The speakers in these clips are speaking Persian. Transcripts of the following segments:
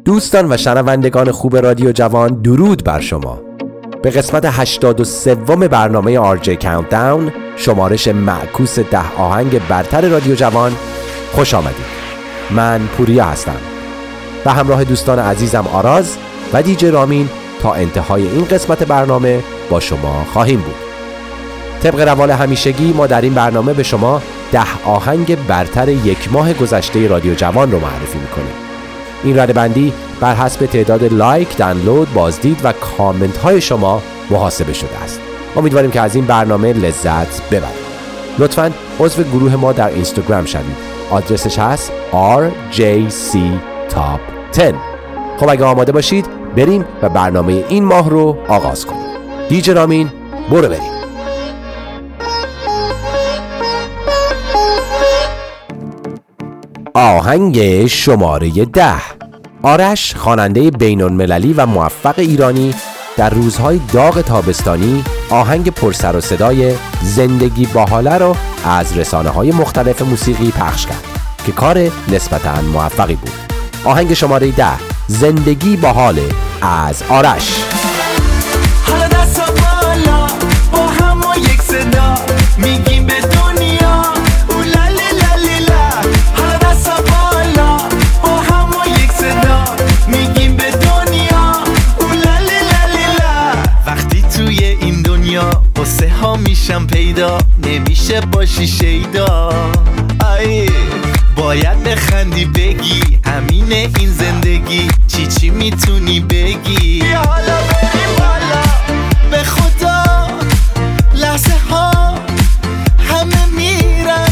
دوستان و شنوندگان خوب رادیو جوان، درود بر شما. به قسمت 83 برنامه RJ Countdown، شمارش معکوس 10 آهنگ برتر رادیو جوان، خوش آمدید. من پوریا هستم و همراه دوستان عزیزم آراز و دیجی رامین تا انتهای این قسمت برنامه با شما خواهیم بود. طبق روال همیشگی ما در این برنامه به شما 10 آهنگ برتر یک ماه گذشته رادیو جوان رو معرفی میکنیم. این ردبندی بر حسب تعداد لایک، دانلود، بازدید و کامنت های شما محاسبه شده است. امیدواریم که از این برنامه لذت ببرید. لطفاً عضو گروه ما در اینستاگرام شوید. آدرسش هست RJC Top 10. خب اگه آماده باشید بریم و برنامه این ماه رو آغاز کنیم. دیجی رامین برو بریم. آهنگ شماره 10. آرش، خواننده بین‌المللی و موفق ایرانی، در روزهای داغ تابستانی آهنگ پرسر و صدای زندگی باحاله رو از رسانه‌های مختلف موسیقی پخش کرد که کار نسبتاً موفقی بود. آهنگ شماره 10، زندگی باحاله از آرش. حالا دستا بالا با هم و یک صدا میگیم به دنیا اولالیلالیلا. حالا دستا بالا با هم و یک صدا میگیم به دنیا اولالیلالیلا. وقتی توی این دنیا قصه ها میشم پیدا، نمیشه باشی شیدا. آیه باید بخندی بگی همینه این زندگی، چی میتونی بگی. بیا حالا بریم بالا به خدا، لحظه ها همه میرن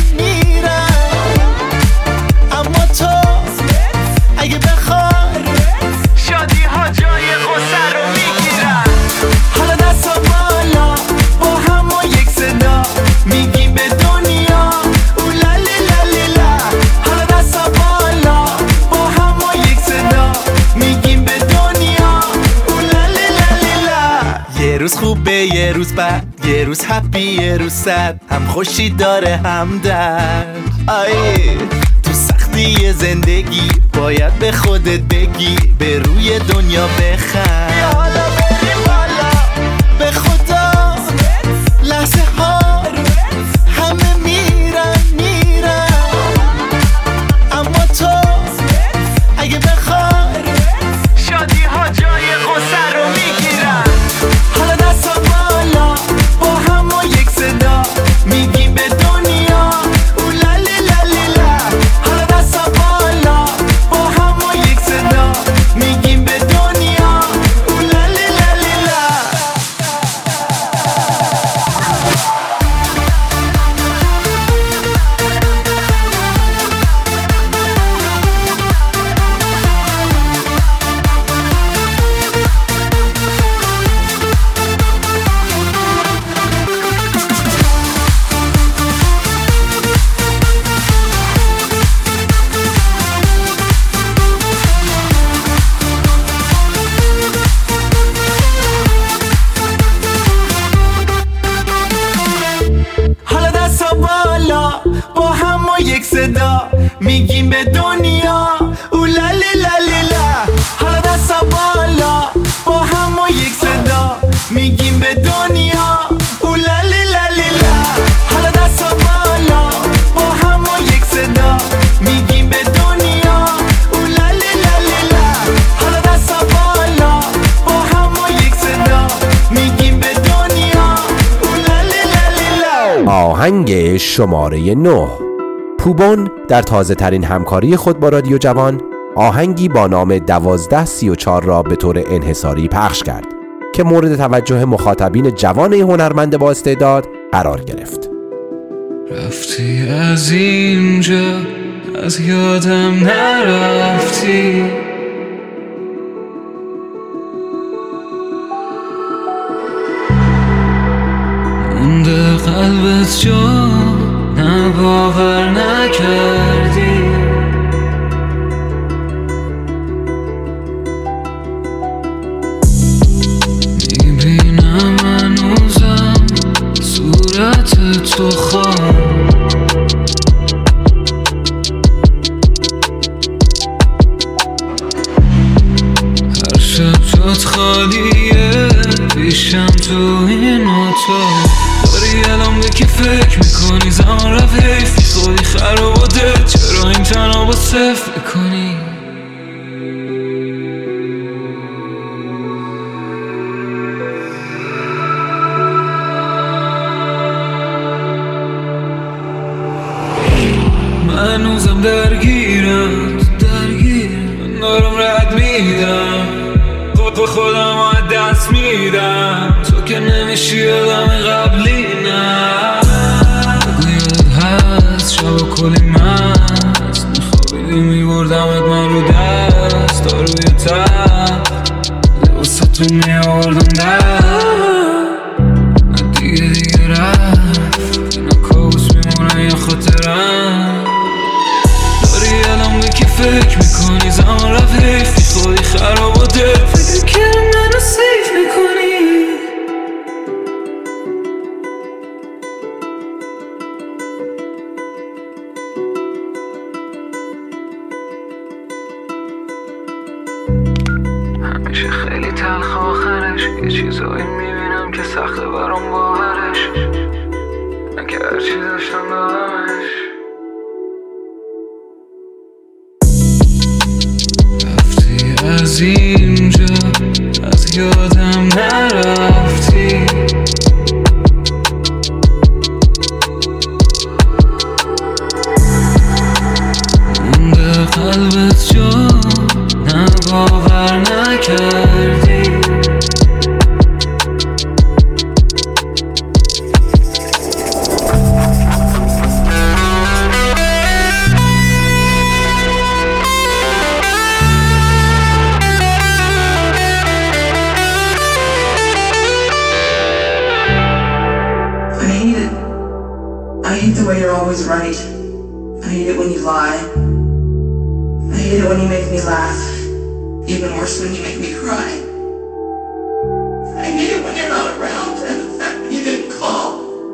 اما تو اگه بخوای شادی ها جای غصه رو میگیرن. حالا دستا بالا با هم و یک صدا میگیم به دنیا اولالیلالیلا. حالا دستا بالا با هم و یک صدا میگیم به دنیا اولالیلالیلا. یه روز خوبه یه روز بد، یه روز هپی یه روز سد، هم خوشی داره هم درد. آیه تو سختی زندگی باید به خودت بگی به روی دنیا بخند. بیا حالا بریم بالا به خدا، لحظه ها همه میرن اما تو اگه بخوای شادی ها جای غصه رو میگیرن. حالا دستا بالا با هم و یک صدا میگیم به دنیا اولالیلالیلا. حالا دستا بالا با هم و یک صدا میگیم به دنیا اولالیلالیلا. حالا دستا بالا با هم و یک صدا میگیم به دنیا اولالیلالیلا. حالا دستا بالا با هم و یک صدا میگیم به دنیا اولالیلالیلا. حالا دستا بالا با هم و یک صدا میگیم به دنیا اولالیلالیلا. حالا دستا بالا با هم و یک صدا میگیم به دنیا اولالیلالیلا. آهنگ شماره 9. پوبون در تازه ترین همکاری خود با رادیو جوان آهنگی با نام 1234 را به طور انحصاری پخش کرد که مورد توجه مخاطبین جوان هنرمند با استعداد قرار گرفت. رفتی از اینجا، از یادم نرفتی، مونده قلبت جا، نه باور نکردی. میبینم هنوزم صورت تو خواهم، عالیه پیشم تو این اتاق داری الان به کی فکر میکنی زمان رفت حیف خودی خراباته چرا این تنها با صفر میکنی من هنوزم درگیرم من دارم رد میدم خودم از دست میدم تو که نمیشی آدم قبلی نه بگو یادت هست شبا کلی مست میخوابیدی میبردمت من رو دست داروی تب لباسه تو میاردم در دیگه رفت اینا کابوس میمونن یا خاطرم داری الان به کی فکر میکنی زمان رفت حیفی خودی خراباته فکر که منو سیف میکنی همیشه خیلی تلخ آخرش یه چیزایی میبینم که سخته برام باورش من که هرچی داشتم دادمش رفتی از اینجا از یادم نرفتی مونده قلبت جا نه باور نکردی I hate the way you're always right. I hate it when you lie. I hate it when you make me laugh. Even worse when you make me cry. I hate it when you're not around and the fact that you didn't call.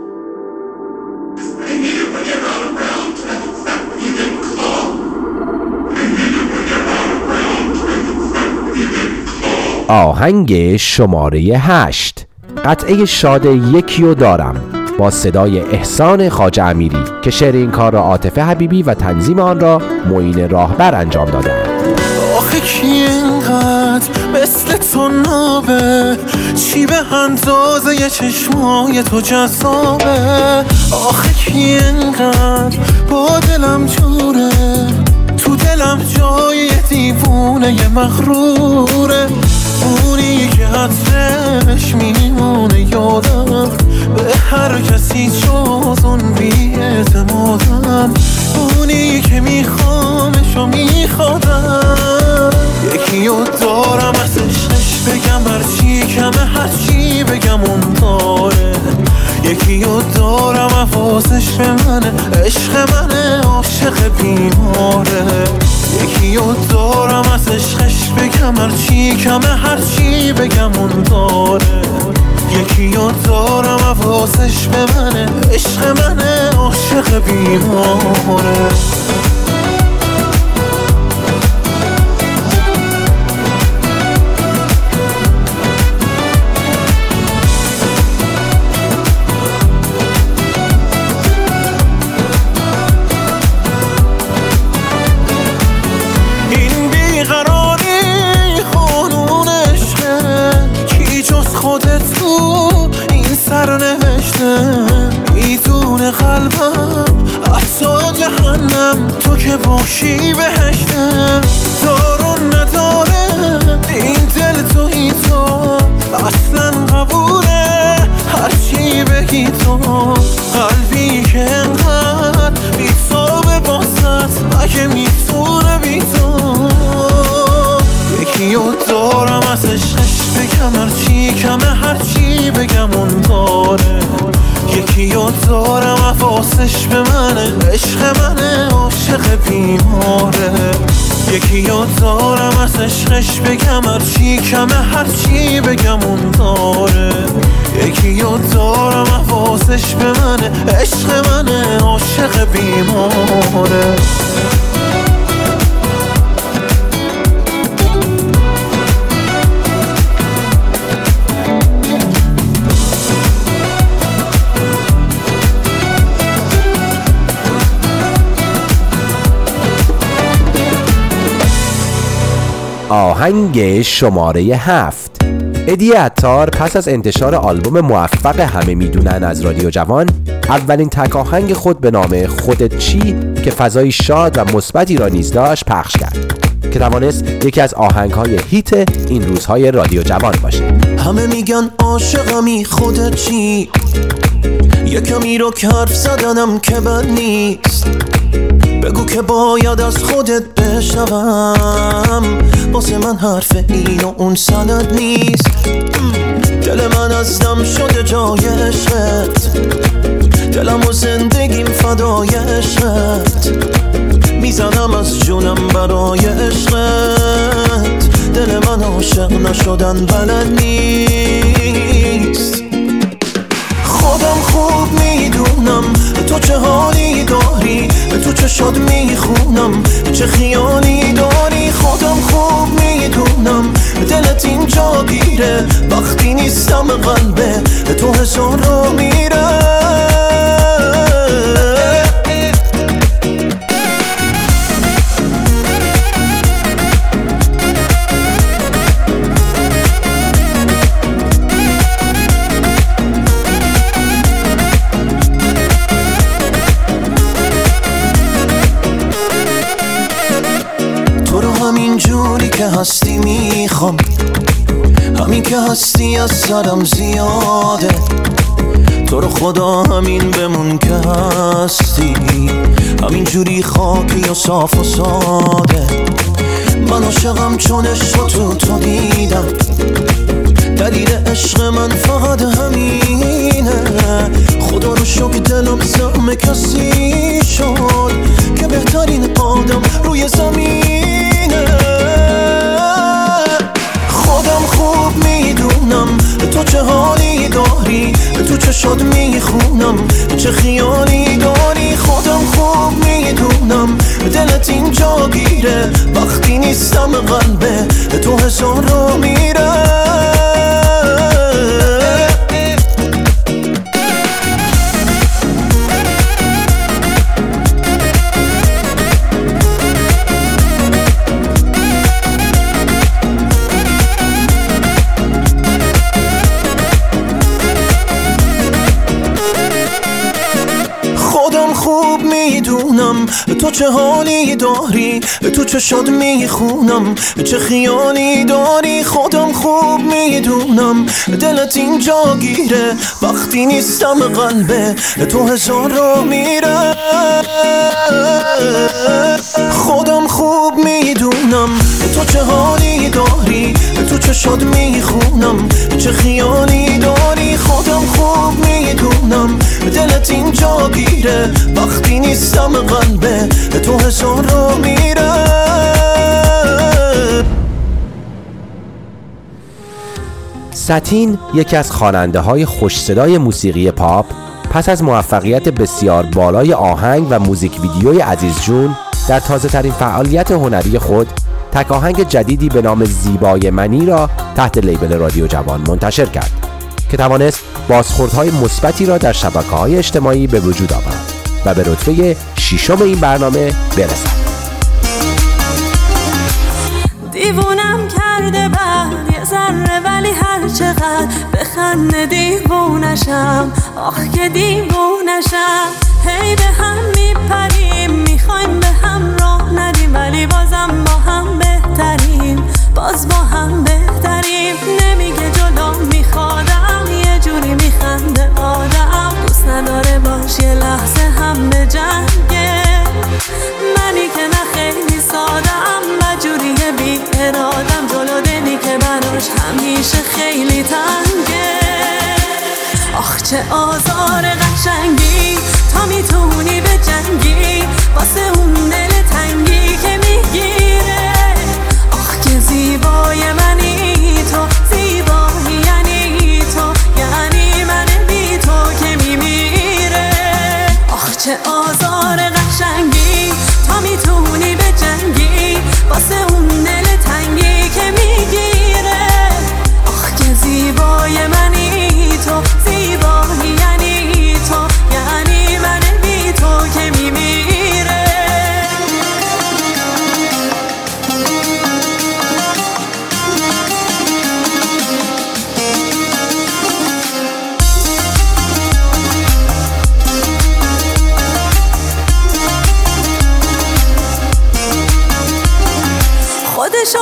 I hate it when you're not around and the fact that you didn't call. I hate it when you're not around and the fact that you didn't call. آهنگ شماره 8 قطعه شاد یکیو دارم با صدای احسان خواجه امیری که شعر این کار را عاطفه حبیبی و تنظیم آن را معین راهبر انجام دادند. آخه کی اینقدر مثل تو نابه چی به اندازه چشمای تو جذابه آخه کی اینقدر با دلم جوره تو دلم جای دیوونه مغروره اونی که عطرش میمونه یادم به هر کسی جز اون بی‌اعتمادم اونی که میخوامش و میخوادم یکی رو دارم از عشقش بگم هرچی کمه هرچی بگم اون داره یکی رو دارم حواسش به منه عشق منه عاشق بیماره یکی رو دارم از عشقش بگم هرچی کمه هرچی بگم اون داره یکی رو دارم حواسش به منه عشق منه عاشق بیماره میدونه قلبم احسا جهنم تو که باشی بهشتم دارون نداره این دل توی تو اصلا قبوله هرچی بگی تو قلبی که انقدر بی‌صابه باست اگه میتونه بی تو یکی رو دارم از عشقش بگم هرچی کمه هرچی بگم اون داره یکی رو دارم حواسش به منه عشق منه عاشق بیماره یکی رو دارم از عشقش بگم هرچی کمه هرچی بگم اون داره یکی رو دارم حواسش به منه عشق منه عاشق بیماره آهنگ شماره 7. ادی عطار پس از انتشار آلبوم موفق همه میدونن از رادیو جوان، اولین تک آهنگ خود به نام خودت چی که فضای شاد و مثبتی را نیز داشت پخش کرد که توانست یکی از آهنگ‌های هیت این روزهای رادیو جوان باشه. همه میگن عاشقمی خودت چی، یه کمی رو که حرف زدنم که بد نیست، بگو که باید از خودت بشنوم، واسه من حرف این و اون سند نیست. دل من از دم شده جای عشقت، دلم و زندگیم فدای عشقت، میزنم از جونم برای عشقت، دل من عاشق نشدن بلد نیست. خودم خوب میدونم تو چه حالی داری، تو چه شاد میخونم چه خیالی داری. خودم خوب میدونم دلت اینجا گیره، وقتی نیستم قلبه تو هزار رو میره. همین جوری که هستی میخوام، همین که هستی از سرم زیاده، تو رو خدا همین بمون که هستی، همین جوری خاکی و صاف و ساده. من عاشقم چون عشق تو دیدم، دلیل عشق من فقط همینه. خدا رو شکر دلم زم کسی شد که بهترین آدم روی زمینه. خودم خوب میدونم تو چه حالی داری، تو چه شاد میخونم چه خیالی داری. خودم خوب میدونم دلت اینجا گیره، وقتی نیستم قلبه تو هزار رو میره. تو چه حالی داری، تو چه شاد میخونم چه خیالی داری. خودم خوب میدونم دلت اینجا گیره، وقتی نیستم قلبه تو هزار رو میره. خودم خوب میدونم تو چه حالی داری، تو چه شاد میخونم چه خیالی داری. خودم خوب میدونم دلت اینجا گیره، وقتی نیستم قلبه تو هزار رو میره. ساتین یکی از خواننده های خوش صدای موسیقی پاپ پس از موفقیت بسیار بالای آهنگ و موزیک ویدیوی عزیز جون در تازه ترین فعالیت هنری خود تک آهنگ جدیدی به نام زیبای منی را تحت لیبل رادیو جوان منتشر کرد که توانست بازخوردهای مثبتی را در شبکه‌های اجتماعی به وجود آورد و به رتبه 6 این برنامه برسد. دیوونم کرده بعد یه ذره، ولی هر چقدر بخنده دیوونشم، آخ که دیوونشم. هی به هم میپریم، میخوایم به هم راه ندیم، ولی بازم با هم بهتریم، باز با هم بهتریم. نمیگه جلو میخوادم، یه جوری میخنده آدم، دوست نداره باش یه لحظه هم به جنگه. منی که نه خیلی سادم و جوری بی ارادم، جلو دلی که براش همیشه خیلی تنگه. آخ چه آزار قشنگی، تا میتونی به جنگی واسه اون دل تنگی که میگیره. آخ که زیبای منی تو، زیبایی یعنی تو، یعنی من بی تو که میمیره. آخ چه آزار قشنگی، تا میتونی به جنگی واسه اون دل تنگی که میگیره. آخ که زیبای منی تو، زیبایی یعنی تو، یعنی من بی تو که میمیره.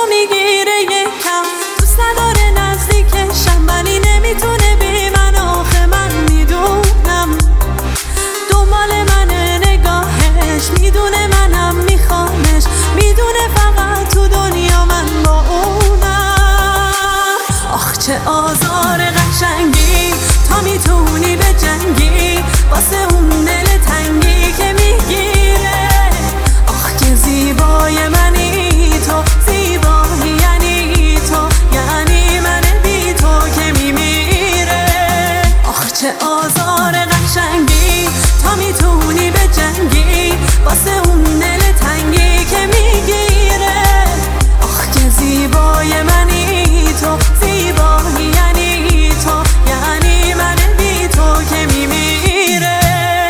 میگیره یکم، دوست نداره نزدیکشم ولی نمیتونه بی من، آخه من میدونم دنبال منه نگاهش، میدونه منم میخوامش، میدونه فقط تو دنیا من با اونم. آخ چه آزار قشنگی، تا میتونی به جنگی واسه اون دل تنگی که میگیره. آخ که زیبای منی تو، زیبایی یعنی تو، یعنی من بی تو که میمیره. آخ چه آزار قشنگی، تا میتونی به جنگی واسه اون دل تنگی که میگیره. آخ که زیبای منی تو، زیبایی یعنی تو، یعنی من بی تو که میمیره.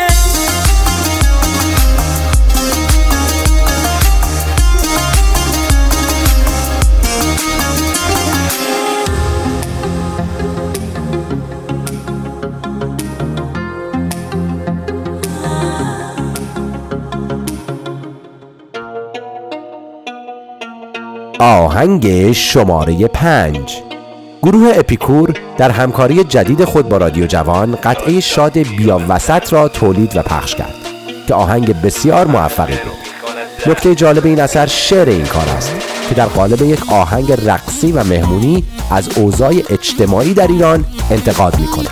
آهنگ شماره 5. گروه اپیکور در همکاری جدید خود با رادیو جوان قطعه شاد بیا وسط را تولید و پخش کرد که آهنگ بسیار موفقی بود. نکته جالب این اثر شعر این کار است که در قالب یک آهنگ رقصی و مهمونی از اوضاع اجتماعی در ایران انتقاد می‌کند.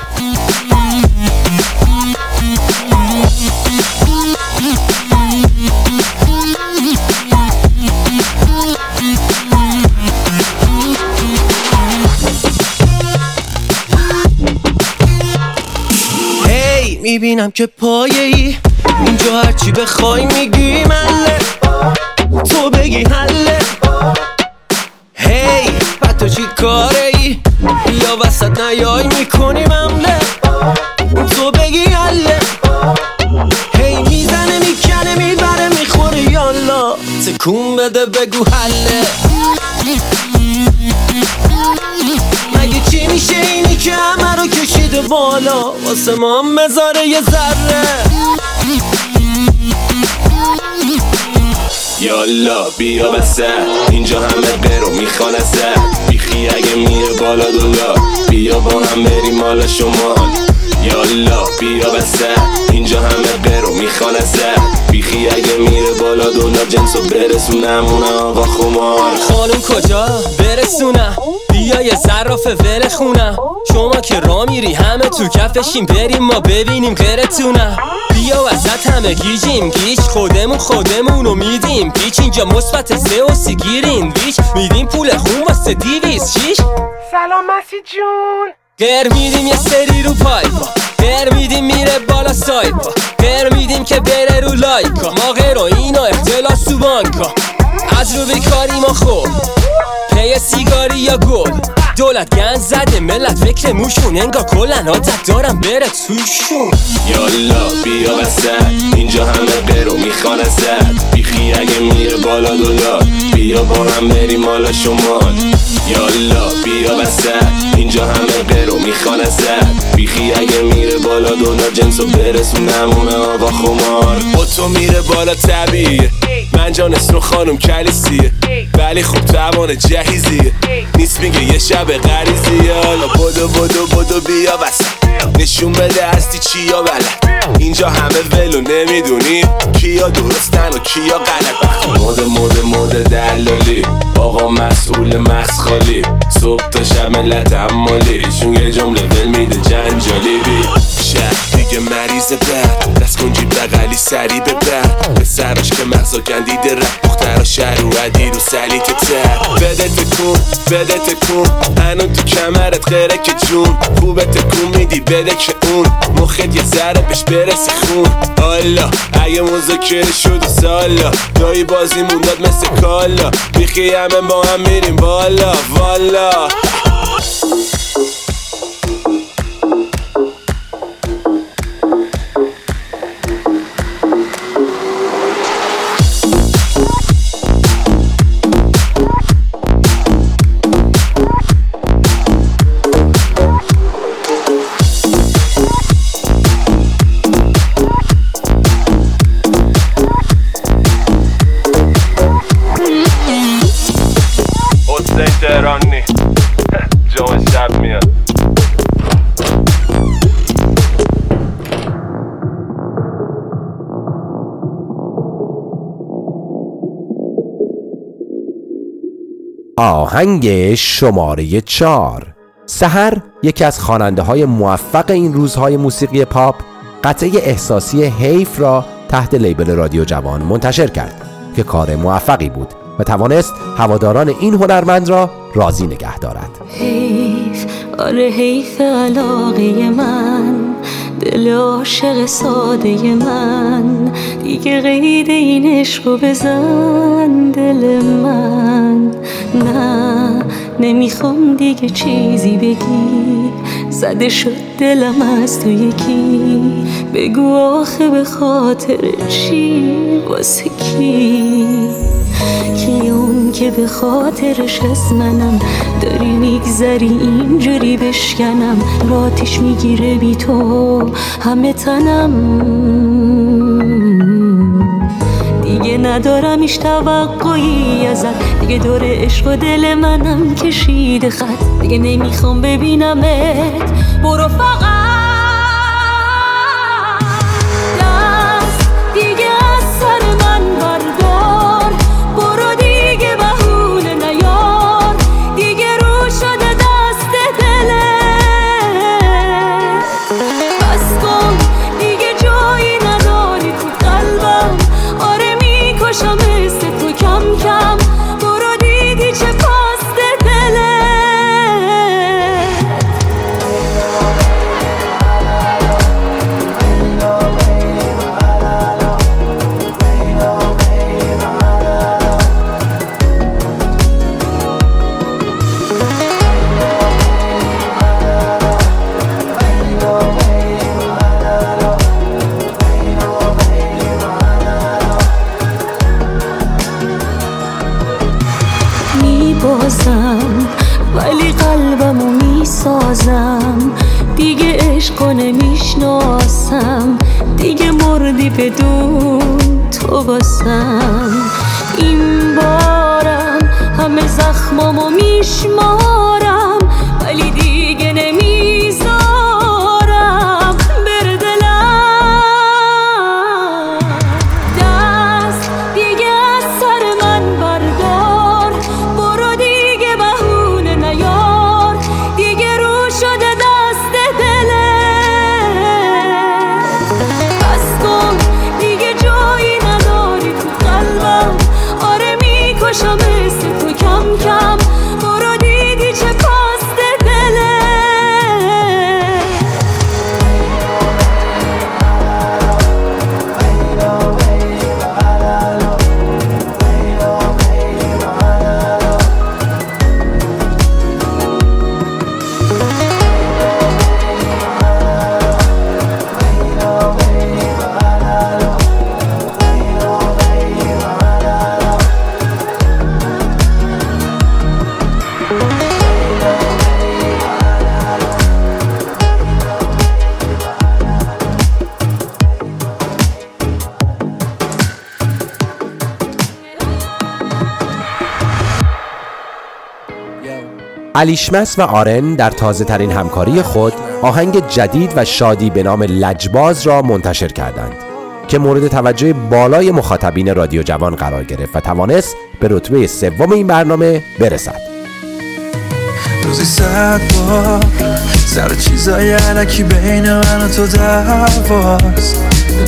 میبینم که پایه‌ای اینجا هرچی بخوای میگی مله، تو بگی حله. هی بعد تو چی کاره ای، یا وسط نیای میکنی ممله، تو بگی حله. هی میزنه میکنه میبره میخوره یالا، تکون بده بگو حله. مگه چی میشه اینی که همه رو کشیده بالا، واسه ما هم بذاره یه ذره. یالا بیا وسط، اینجا همه برو میخوان ازت، بیخی اگه میره بالا دلار، بیا با هم بریم مالا شمال. یالا بیا وسط، اینجا همه برو میخوان ازت، بیخی اگه میره بالا دلار، جنسو برسونم اون آقا خمار. خانم کجا برسونم، بیا یه صراف ور خونم، شما که را میری همه تو کفشیم، بریم ما ببینیم غیرتونم. بیا وسط همه گیجیم گیج، خودمونو میدیم پیچ، اینجا مثبت 3 و 30 گیریم بیچ، میدیم پول خون واسه 206. سلام مسیح جون. گر میدیم یه سری رو پایپا، گر میدیم میره بالا سایپا، گر میدیم که بره رو لایکا، ما غیر و اینا اختلاس تو بانکا، از رو بیکاری ما خوب پی سیگاری یا گل، دولت گند زده ملت فکر موشون، انگار کلن عادت دارم بره توشون. یالا بیا وسط، اینجا همه برو میخوان ازت، بیخی اگه میره بالا دلار، بیا با هم بریم مالا شمال. یالا بیا وسط، اینجا همه برو میخوان ازت، بیخی اگه میره بالا دلار، جنسو برسونم اون آقا خمار. با تو میره بالا طبیعیه، من جان اسم خانم کلیسیه، ولی خوب توان جهیزیه، نیست میگه یه شب غریزیه. حالا بدو بیا وسط، نشون بده هستی چیا بلد، اینجا همه ولو نمیدونی کیا درستن و کیا غلط. مود دلالی، آقا مسئول مغز خالی، صبح تا شب ملت حمالی، شون یه جمله ول میده جنجالی. بی شهر دیگه مریض بر، دست کن جیب بغلی سری ببر، به سرش که مغزا گندیده رفت، مخترا شهر و عدی رو سلیت تر. بده تکون هنون تو کمرت غیره که جون، خوبه تکون میدی بده که اون مخت یه ذره بهش برسه خون. حالا اگه مذاکره شد و سالا، دایی بازی مونداد مثل کالا، بیخی همه با هم میریم بالا والا. مثل این تهران نی جمعه شب میاد. آهنگ شماره 4. سحر، یکی از خواننده های موفق این روزهای موسیقی پاپ، قطعه احساسی حیف را تحت لیبل رادیو جوان منتشر کرد که کار موفقی بود و توانست هواداران این هنرمند را راضی نگه دارد. حیف، آره حیف علاقه من، دل عاشق ساده من، دیگه قید این عشقو بزن دل من. نه نمیخوام دیگه چیزی بگی، زده شد دلم از تو یکی، بگو آخه به خاطر چی، واسه کی اون که به خاطرش از منم داری میگذری اینجوری بشکنم، راتش میگیره بی تو همه تنم، دیگه ندارم ایش توقعی ازت، دیگه دور عشق و دل منم کشیده خط، دیگه نمیخوام ببینمت، برو فقط دست دیگه از سر من بردار، برو دیگه بهونه نیار، دیگه رو شده دست دلت، بس کن دیگه جایی نداری تو قلبم، آره میکشم مثل تو کم کم، برو دیدی چه پاست دلت. میبازم ولی قلبمو میسازم، دیگه عشقو نمیشناسم، دیگه مردی بدون تو باسم، این بارم همه زخمامو میشمارم، ولی دیگه نمیذارم بره دلم، دست دیگه از سر من بردار، برو دیگه بهونه نیار، دیگه رو شده دست دلت، بس کن دیگه جایی نداری تو قلبم، آره میکشم مثل تو کم کم، برو دیدی چه پاست دلت. الیشمس و آرن در تازه ترین همکاری خود آهنگ جدید و شادی به نام لجباز را منتشر کردند که مورد توجه بالای مخاطبین رادیو جوان قرار گرفت و توانست به رتبه 3 این برنامه برسد. روزی 100 بار سر چیزای علکی بین من و تو دعواست،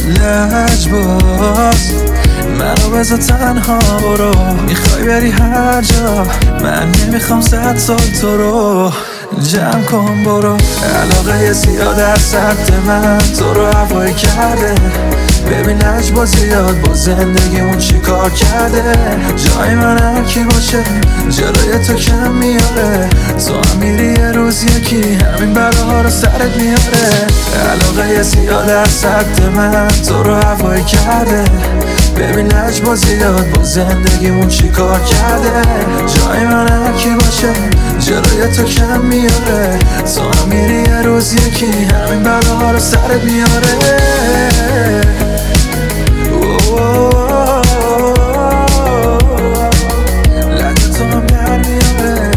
لجباز منو بذار تنها برو، میخوای بری هر جا من نمیخوام 100 سال تو رو جمع کن برو، علاقه زیاد از سمت من تو رو هوایی کرده، ببین لجباز زیاد با زندگیمون چی کار کرده، جای من هر کی باشه جلوی تو کم میاره، تو هم میری یه روز یکی همین بلاها رو سرت میاره، علاقه زیاد از سمت من تو رو هوایی کرده، ببین لجباز زیاد با زندگیمون چی کار کرده، جای من هر کی باشه جلوی تو کم میاره، تو هم میری یه روز یکی همین بلاها رو سرت میاره. لگه تو هم در میاره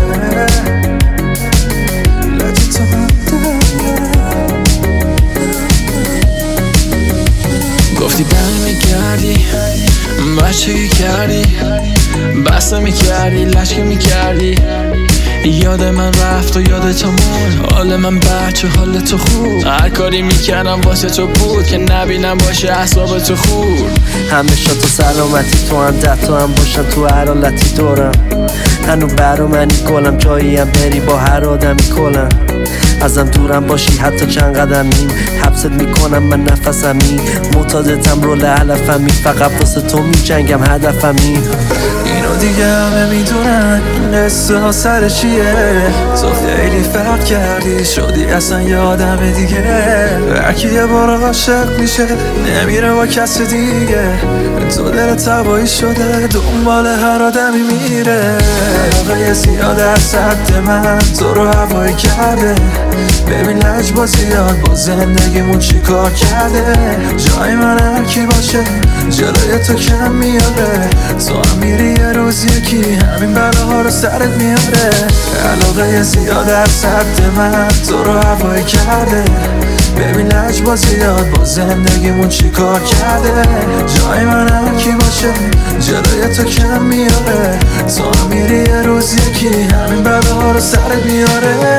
بچگی کردی، بسته میکردی، لشکه میکردی، یاد من رفت و یاد تو مون. حال من بچه حال تو خوب، هر کاری میکردم واسه تو بود که نبینم باشه احساب تو خوب. همیشه تو سلامتی، تو هم ده تو هم باشن تو هر حالتی دورم. هنو برا منی گلم، جایی هم بری با هر آدمی کلم. ازم دورم باشی حتی چند قدمی، حبست میکنم من نفسمی، معتادتم رول علفمی، فقط واسه تو میجنگم هدفمی. اینو دیگه همه میدونن قصه ها سر چیه، تو خیلی فرق کردی شدی اصلا یه آدم دیگه. هرکی یه بار عاشق میشه نمیره با کس دیگه، تو دلت هوایی شده دنبال هر آدمی میره. علاقه زیاد از سد من تو رو هوایی کرده، ببین لجبا زیاد با زندگیمون چی کار کرده. جای من هرکی باشه جلوی تو کم میاره، تو هم میری یه روز یکی همین بلاها رو سرت میاره. علاقه زیاد از سد من تو رو هوایی کرده، ببین لجبا زیاد با زندگیمون چی کار کرده. جای من هرکی باشه جلوی تو کم میاره، تو هم میری یه روز یکی همین بلاها رو سرت میاره.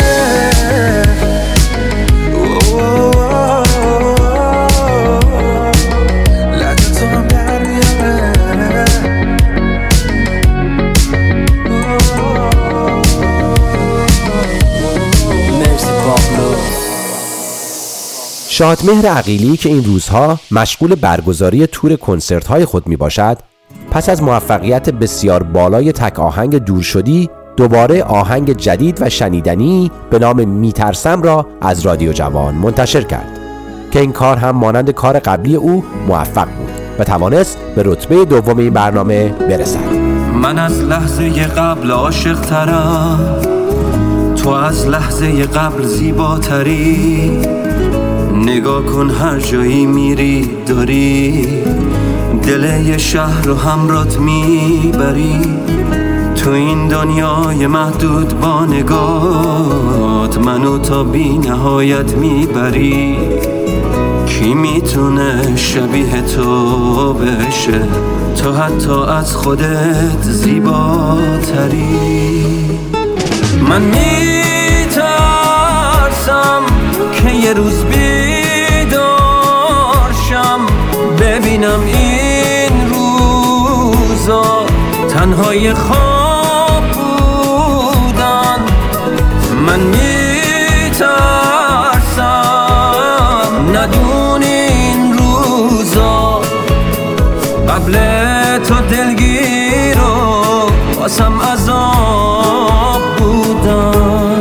شادمهر عقیلی که این روزها مشغول برگزاری تور کنسرت‌های خود میباشد، پس از موفقیت بسیار بالای تک آهنگ دور شدی، دوباره آهنگ جدید و شنیدنی به نام میترسم را از رادیو جوان منتشر کرد که این کار هم مانند کار قبلی او موفق بود و توانست به رتبه دوم این برنامه برسد. من از لحظه قبل عاشق ترم، تو از لحظه قبل زیباتری. نگاه کن هر جایی میری داری دل یه شهر رو همرات میبری. تو این دنیای محدود با نگاهت منو تا بی نهایت میبری. کی میتونه شبیه تو بشه، تو حتی از خودت زیباتری. من میترسم که یه روز بیدارشم ببینم این روزا تنهای خواب بودن. من میترسم ندونی این روزا قبل تو دلگیر و واسم عذاب بودن.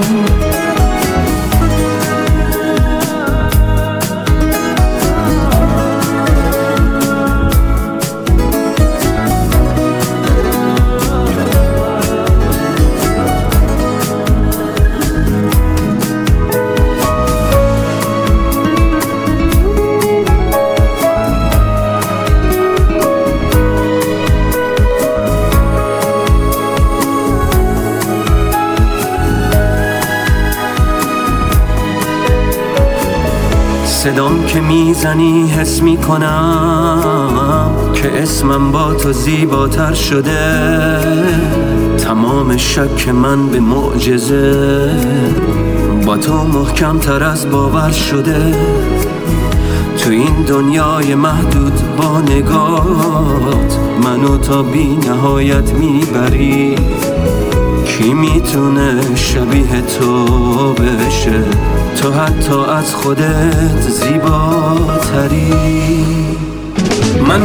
صدام که میزنی حس میکنم که اسمم با تو زیباتر شده. تمام شک من به معجزه با تو محکم تر از باور شده. تو این دنیای محدود با نگاهت منو تا بی نهایت میبری. کی میتونه شبیه تو بشه، تو حتی از خودت زیباتری. من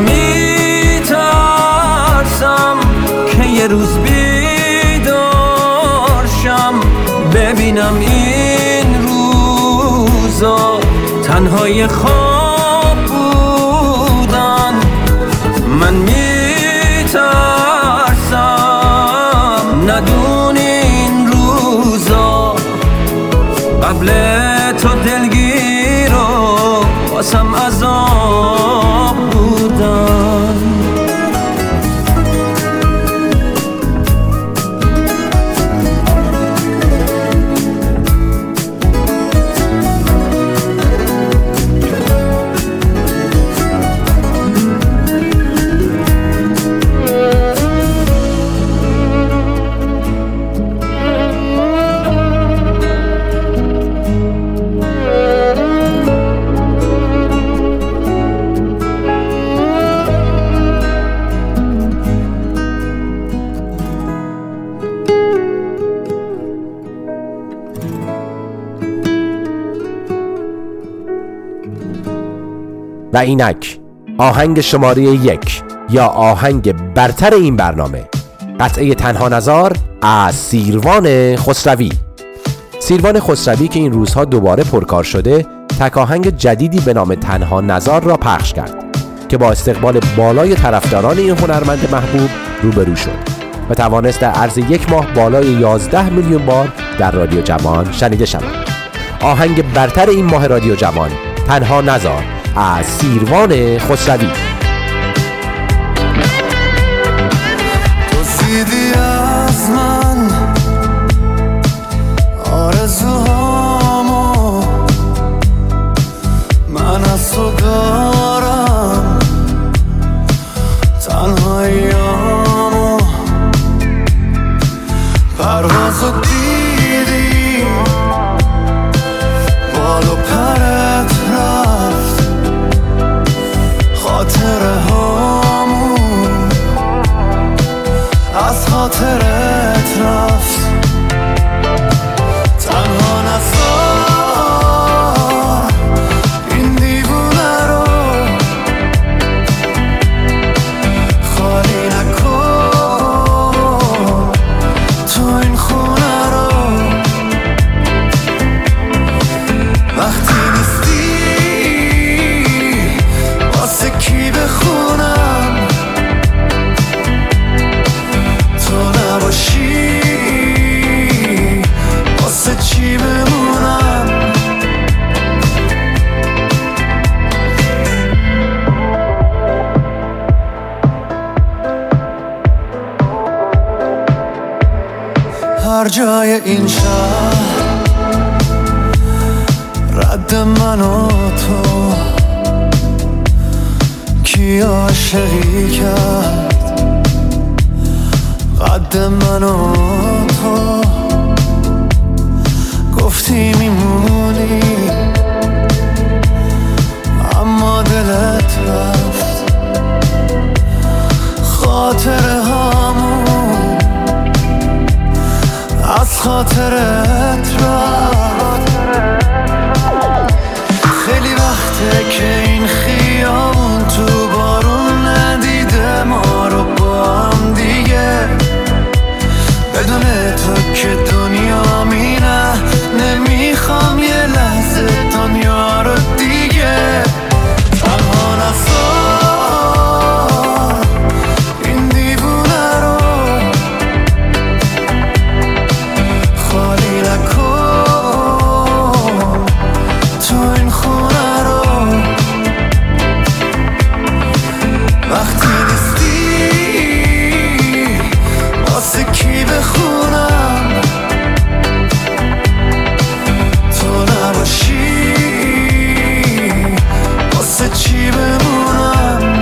میترسم که یه روز بیدارشم ببینم این روزا تنهای خواب بودن. من میترسم ندونی این روزا قبل تو دلگیر و واسم عذاب بودن. و اینک آهنگ شماره 1 یا آهنگ برتر این برنامه، قطعه تنها نزار از سیروان خسروی. سیروان خسروی که این روزها دوباره پرکار شده، تک آهنگ جدیدی به نام تنها نزار را پخش کرد که با استقبال بالای طرفداران این هنرمند محبوب روبرو شد و توانست در عرض یک ماه بالای 11 میلیون بار در رادیو جوان شنیده شود. آهنگ برتر این ماه رادیو جوان، تنها نزار از سیروان خسروی. تو دیدی از من آرزوهامو، من از تو دارم تنهاییامو، پروازو دیدی بالو پرت رفت، خاطره هامون از خاطرت رفت، تنها نذار این دیوونه رو خالی نکن، تو این خونه رو وقتی نیستی واسه کی بخونم، تو نباشی واسه چی بمونم. هر جای این شهر رد من و تو، کی عاشقی کرد قد من و تو، گفتی میمونی اما دلت رفت، خاطره هامون از خاطرت رفت، خیلی وقته که این خیابون تو بارون ندیده ما رو با هم دیگه، بدون تو که دنیا مینه، نمیخوام یه لحظه دنیا رو دیگه، تنها نذار این دیوونه رو خالی نکن، تو این خونه رو وقتی نیستی واسه کی بخونم، تو نباشی واسه چی بمونم.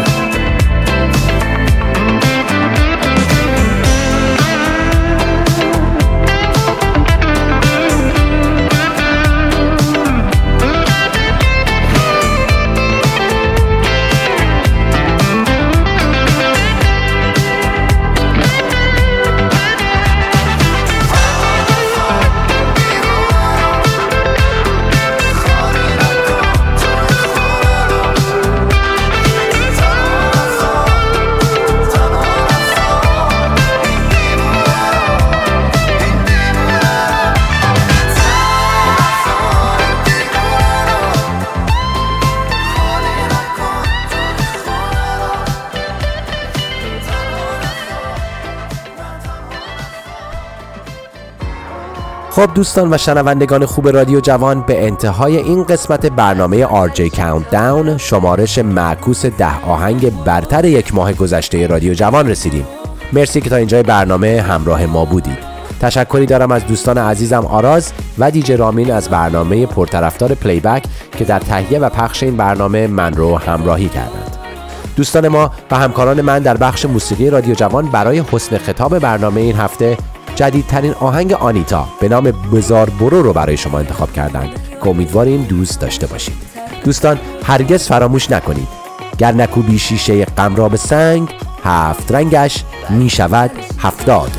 خب دوستان و شنوندگان خوب رادیو جوان، به انتهای این قسمت برنامه RJ Countdown، شمارش معکوس 10 آهنگ برتر یک ماه گذشته رادیو جوان رسیدیم. مرسی که تا اینجای برنامه همراه ما بودید. تشکری دارم از دوستان عزیزم آراز و دیجی رامین از برنامه پرطرفدار پلی بک که در تهیه و پخش این برنامه من رو همراهی کردند. دوستان ما و همکاران من در بخش موسیقی رادیو جوان برای حسن خطاب برنامه این هفته جدیدترین آهنگ آنیتا به نام بزار برو رو برای شما انتخاب کردند که امیدواریم دوست داشته باشید. دوستان هرگز فراموش نکنید گر نکوبی شیشه غم را به سنگ، 7 رنگش می شود 70 رنگ.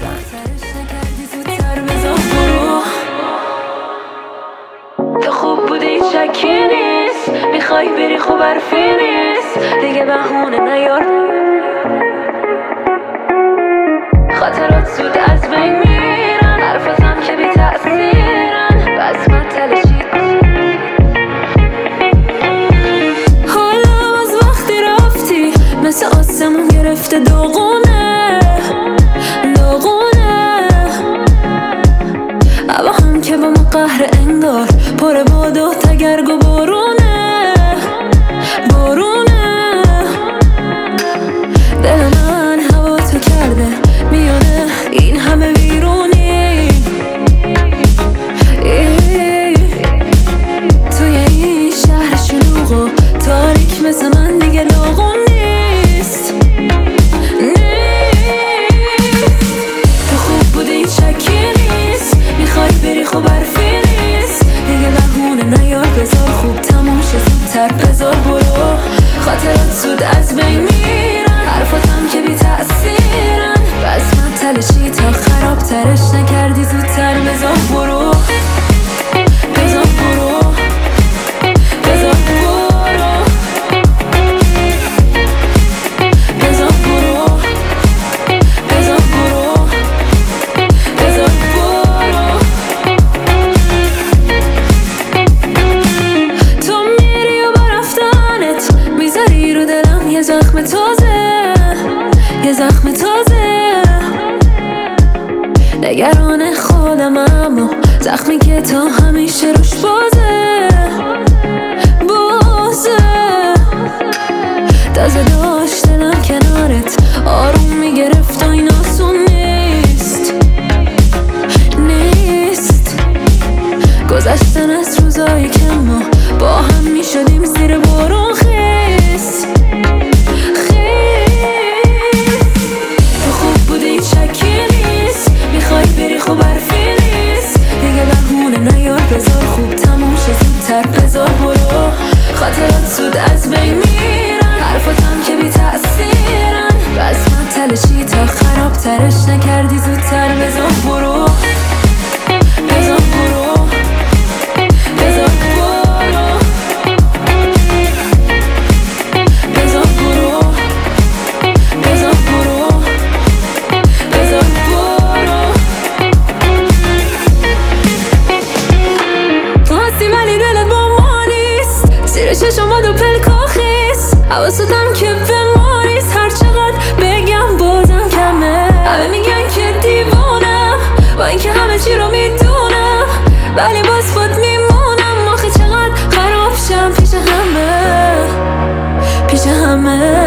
تو خوب بودی شکی نیست، میخوای بری خوب حرفی نیست، نیست دیگه بهونه نیار خاطرات زود از بین میرن حرفاتم که بی تأثیرن بس من تلشید حالا از وقتی رفتی مثل آسمون گرفته داغونه هوا هم که با ما قهر انگار پر باد و تگرگ و بارونه دل من هوا تو کرده میانه این همه ویرونی توی این شهر شلوغ و تاریک مثل من دیگه لاغون نیست تو خوب بودی این شکی نیست میخوای بری خوب برفی نیست دیگه بهونه نیار بذار خوب تموم شه زودتر بذار برو خاطرات زود از بین میرن حرفاتم که بی تأثیرن بس من تلشی تا خراب ترش نکردی زودتر بذار برو بذار برو بذار برو بذار برو بذار برو بذار برو تو میری و با رفتنت میذاری رو دلم یه زخم تازه نگران خودم اما زخمی که تا همیشه روش بازه تازه داشت دلم کنارت آروم میگرفت و این آسون نیست گذشتن از روزایی که ما با هم میشدیم زیر بارون خیس تو خوب بودی شکی نیست میخوای بری خوب برفی نیست دیگه بهونه نیار بذار خوب تموم شه زودتر بذار برو خاطرات زود از بین میرن حرفاتم که بی تأثیرن بس من تلشی تا خراب ترش نکردی زودتر بذار برو بذار برو بذار برو بذار برو بذار برو بذار برو تو هستی ولی دلت با ما نیست زیر چشمات و پلکاخیست حواستم که به ما نیست هر چقدر بگم بازم کمه همه میگن که دیوانم با اینکه همه چی رو میدونم ولی باز خود میمونم آخه چقدر خراب شم پیش همه